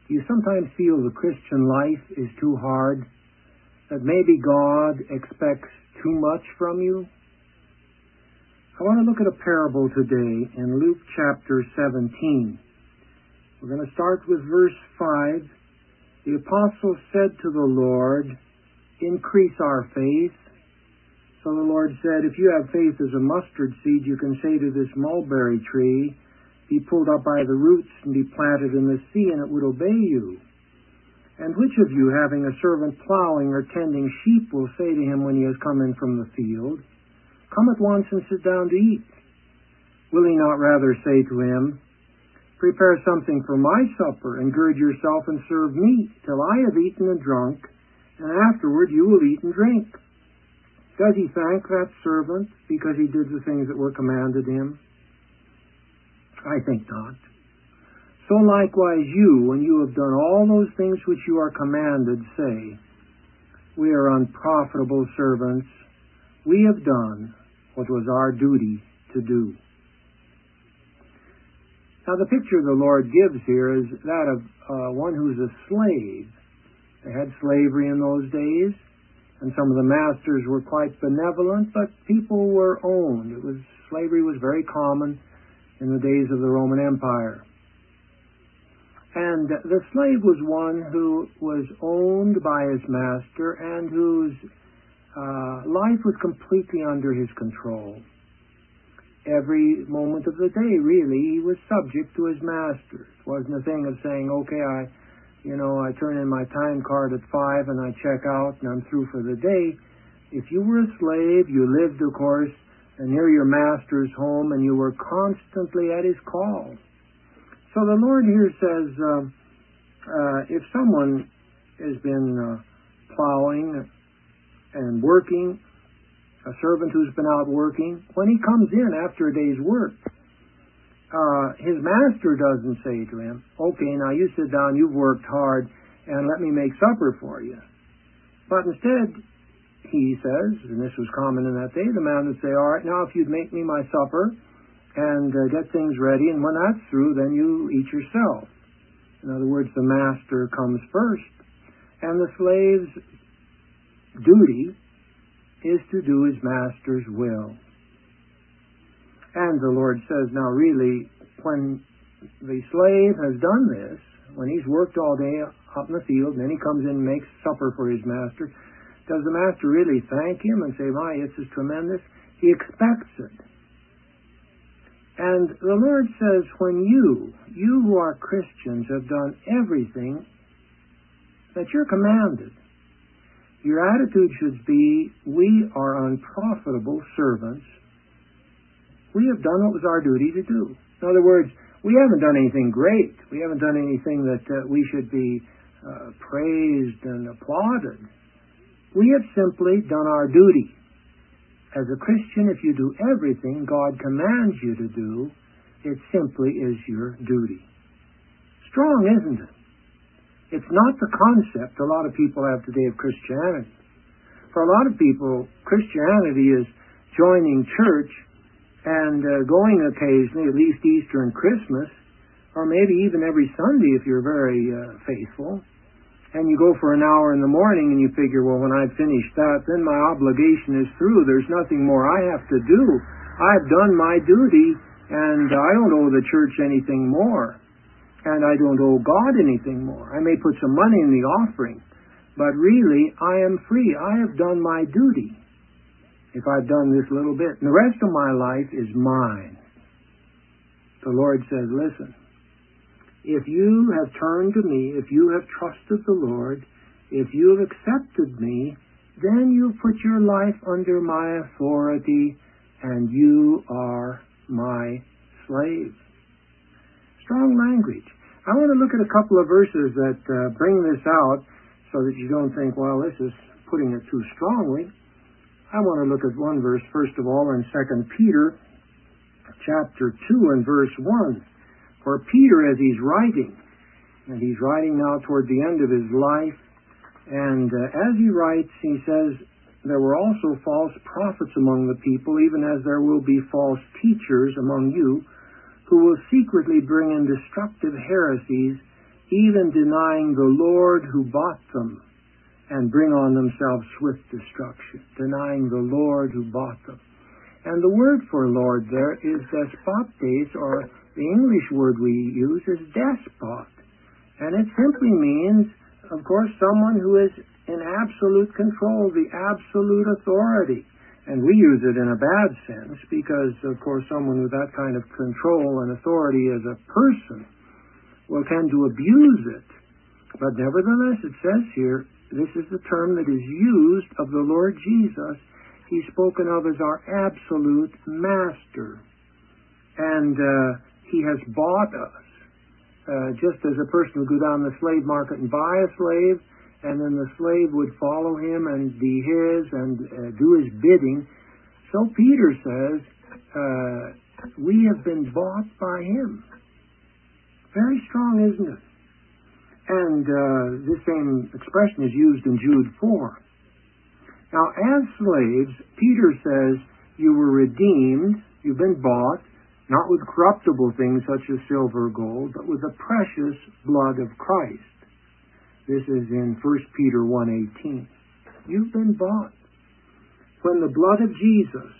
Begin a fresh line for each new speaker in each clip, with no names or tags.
You sometimes feel the Christian life is too hard, that maybe God expects too much from you? I want to look at a parable today in Luke chapter 17. We're going to start with verse 5. The apostle said to the Lord, "Increase our faith." So the Lord said, "If you have faith as a mustard seed, you can say to this mulberry tree, 'Be pulled up by the roots and be planted in the sea,' and it would obey you. And which of you, having a servant plowing or tending sheep, will say to him when he has come in from the field, 'Come at once and sit down to eat'? Will he not rather say to him, 'Prepare something for my supper, and gird yourself and serve me, till I have eaten and drunk, and afterward you will eat and drink'? Does he thank that servant because he did the things that were commanded him? I think not. So likewise you, when you have done all those things which you are commanded, say, 'We are unprofitable servants. We have done what was our duty to do.'" Now the picture the Lord gives here is that of one who's a slave. They had slavery in those days, and some of the masters were quite benevolent, but people were owned. Slavery was very common in the days of the Roman Empire. And the slave was one who was owned by his master and whose life was completely under his control. Every moment of the day, really, he was subject to his master. It wasn't a thing of saying, "Okay, I turn in my time card at 5 and I check out and I'm through for the day." If you were a slave, you lived, of course, near your master's home, and you were constantly at his call. So the Lord here says, if someone has been plowing and working, a servant who's been out working, when he comes in after a day's work, his master doesn't say to him, "Okay, now you sit down, you've worked hard, and let me make supper for you." But instead, he says, and this was common in that day, the man would say, "All right, now if you'd make me my supper and get things ready, and when that's through, then you eat yourself." In other words, the master comes first. And the slave's duty is to do his master's will. And the Lord says, now really, when the slave has done this, when he's worked all day out in the field, and then he comes in and makes supper for his master, does the master really thank him and say, "My, this is tremendous"? He expects it. And the Lord says, when you who are Christians have done everything that you're commanded, your attitude should be, "We are unprofitable servants. We have done what was our duty to do." In other words, we haven't done anything great. We haven't done anything that we should be praised and applauded. We have simply done our duty. As a Christian, if you do everything God commands you to do, it simply is your duty. Strong, isn't it? It's not the concept a lot of people have today of Christianity. For a lot of people, Christianity is joining church and going occasionally, at least Easter and Christmas, or maybe even every Sunday if you're very faithful. And you go for an hour in the morning and you figure, well, when I've finished that, then my obligation is through. There's nothing more I have to do. I've done my duty, and I don't owe the church anything more. And I don't owe God anything more. I may put some money in the offering, but really, I am free. I have done my duty. If I've done this little bit, and the rest of my life is mine. The Lord says, listen, if you have turned to me, if you have trusted the Lord, if you have accepted me, then you put your life under my authority, and you are my slave. Strong language. I want to look at a couple of verses that bring this out so that you don't think, well, this is putting it too strongly. I want to look at one verse, first of all, in 2 Peter chapter 2 and verse 1. For Peter, as he's writing, and he's writing now toward the end of his life, and as he writes, he says, there were also false prophets among the people, even as there will be false teachers among you, who will secretly bring in destructive heresies, even denying the Lord who bought them, and bring on themselves swift destruction. Denying the Lord who bought them. And the word for Lord there is despotes, or the English word we use is despot. And it simply means, of course, someone who is in absolute control, the absolute authority. And we use it in a bad sense because, of course, someone with that kind of control and authority as a person will tend to abuse it. But nevertheless, it says here, this is the term that is used of the Lord Jesus. He's spoken of as our absolute master. And he has bought us. Just as a person would go down the slave market and buy a slave, and then the slave would follow him and be his and do his bidding. So Peter says, we have been bought by him. Very strong, isn't it? And this same expression is used in Jude 4. Now, as slaves, Peter says, you were redeemed, you've been bought, not with corruptible things such as silver or gold, but with the precious blood of Christ. This is in 1 Peter 1:18. You've been bought. When the blood of Jesus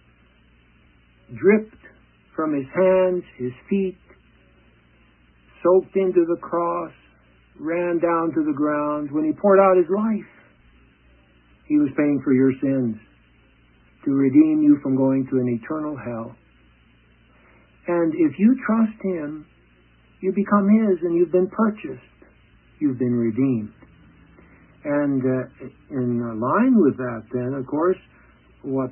dripped from his hands, his feet, soaked into the cross, ran down to the ground, when he poured out his life, he was paying for your sins to redeem you from going to an eternal hell. And if you trust him, you become his and you've been purchased. You've been redeemed. And in line with that then, of course, what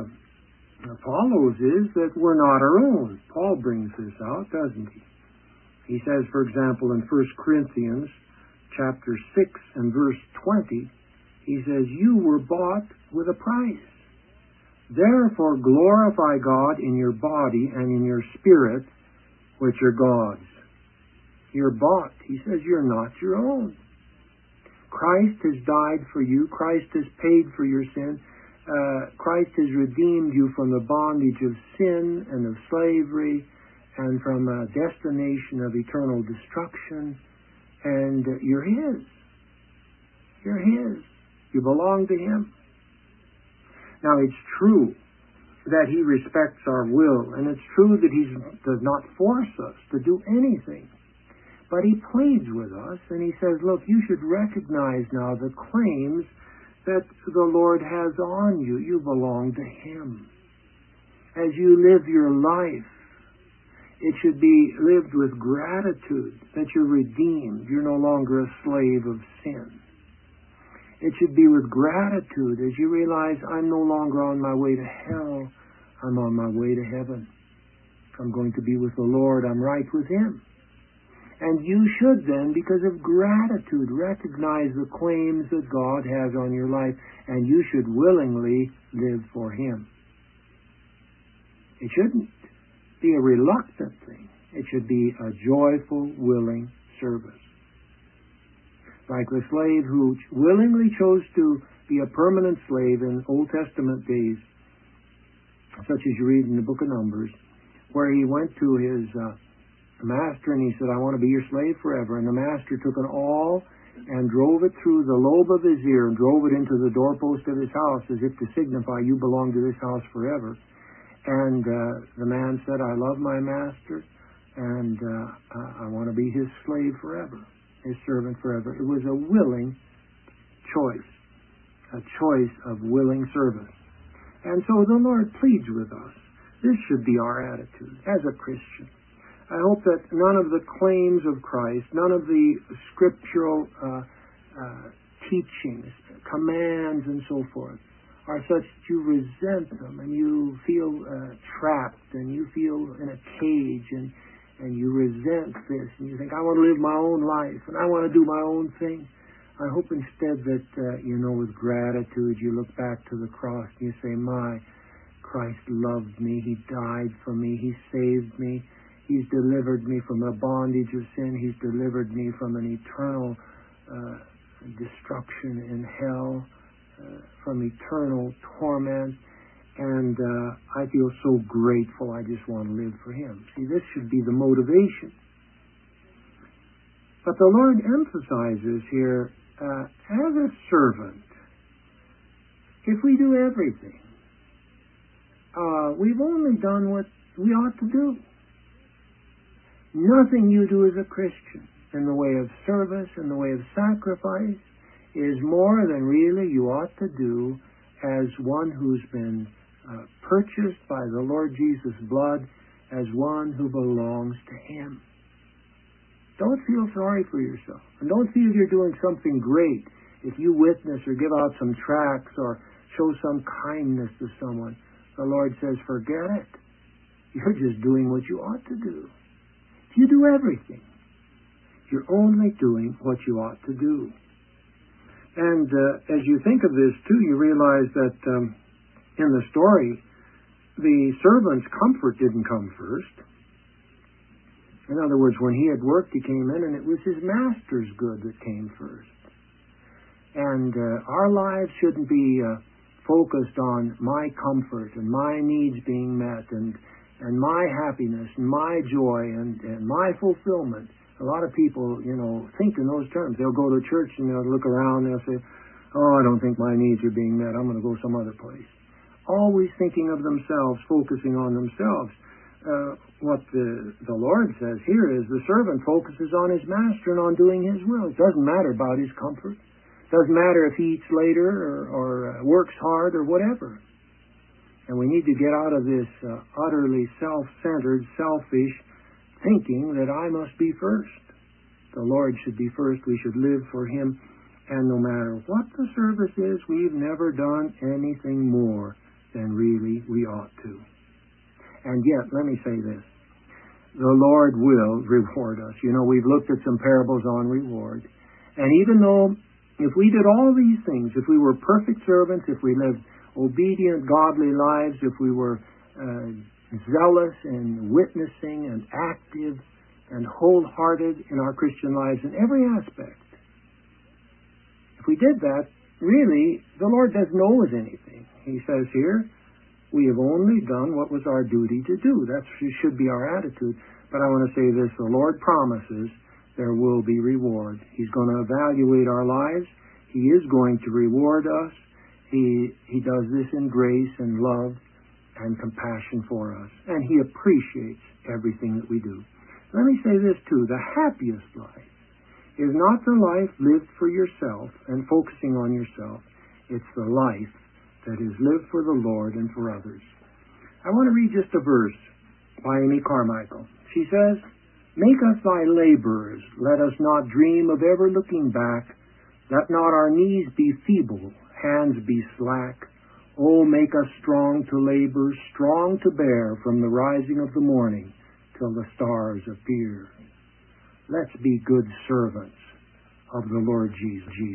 follows is that we're not our own. Paul brings this out, doesn't he? He says, for example, in 1 Corinthians chapter 6 and verse 20, he says, you were bought with a price. Therefore glorify God in your body and in your spirit, which are God's. You're bought. He says you're not your own. Christ has died for you. Christ has paid for your sin. Christ has redeemed you from the bondage of sin and of slavery and from a destination of eternal destruction. And you're his. You're his. You belong to him. Now, it's true that he respects our will, and it's true that he does not force us to do anything. But he pleads with us, and he says, look, you should recognize now the claims that the Lord has on you. You belong to him. As you live your life, it should be lived with gratitude that you're redeemed. You're no longer a slave of sin. It should be with gratitude as you realize I'm no longer on my way to hell. I'm on my way to heaven. I'm going to be with the Lord. I'm right with him. And you should then, because of gratitude, recognize the claims that God has on your life, and you should willingly live for him. It shouldn't be a reluctant thing. It should be a joyful, willing service. Like the slave who willingly chose to be a permanent slave in Old Testament days, such as you read in the book of Numbers, where he went to his master and he said, I want to be your slave forever. And the master took an awl and drove it through the lobe of his ear and drove it into the doorpost of his house as if to signify you belong to this house forever. And the man said, I love my master and I want to be his slave forever, his servant forever. It was a willing choice, a choice of willing service. And so the Lord pleads with us. This should be our attitude as a Christian. I hope that none of the claims of Christ, none of the scriptural teachings, commands, and so forth are such that you resent them and you feel trapped and you feel in a cage and you resent this and you think, I want to live my own life and I want to do my own thing. I hope instead that, with gratitude you look back to the cross and you say, my Christ loved me. He died for me. He saved me. He's delivered me from the bondage of sin. He's delivered me from an eternal destruction in hell, from eternal torment. And I feel so grateful. I just want to live for him. See, this should be the motivation. But the Lord emphasizes here, as a servant, if we do everything, we've only done what we ought to do. Nothing you do as a Christian in the way of service, in the way of sacrifice, is more than really you ought to do as one who's been purchased by the Lord Jesus' blood, as one who belongs to Him. Don't feel sorry for yourself. And don't feel you're doing something great if you witness or give out some tracts or show some kindness to someone. The Lord says, forget it. You're just doing what you ought to do. If you do everything, you're only doing what you ought to do. And as you think of this, too, you realize that in the story, the servant's comfort didn't come first. In other words, when he had worked, he came in, and it was his master's good that came first. And our lives shouldn't be focused on my comfort and my needs being met and my happiness and my joy and my fulfillment. A lot of people, think in those terms. They'll go to church and they'll look around and they'll say, oh, I don't think my needs are being met. I'm going to go some other place. Always thinking of themselves, focusing on themselves. What the Lord says here is the servant focuses on his master and on doing his will. It doesn't matter about his comfort. It doesn't matter if he eats later or works hard or whatever. And we need to get out of this utterly self-centered, selfish thinking that I must be first. The Lord should be first. We should live for Him. And no matter what the service is, we've never done anything more than really we ought to. And yet, let me say this. The Lord will reward us. We've looked at some parables on reward. And even though if we did all these things, if we were perfect servants, if we lived obedient, godly lives, if we were zealous and witnessing and active and wholehearted in our Christian lives in every aspect, if we did that, really, the Lord doesn't owe us anything. He says here, we have only done what was our duty to do. That should be our attitude. But I want to say this, the Lord promises there will be reward. He's going to evaluate our lives. He is going to reward us. He does this in grace and love and compassion for us. And He appreciates everything that we do. Let me say this too. The happiest life is not the life lived for yourself and focusing on yourself. It's the life that is lived for the Lord and for others. I want to read just a verse by Amy Carmichael. She says, make us thy laborers. Let us not dream of ever looking back. Let not our knees be feeble, hands be slack. Oh, make us strong to labor, strong to bear from the rising of the morning till the stars appear. Let's be good servants of the Lord Jesus.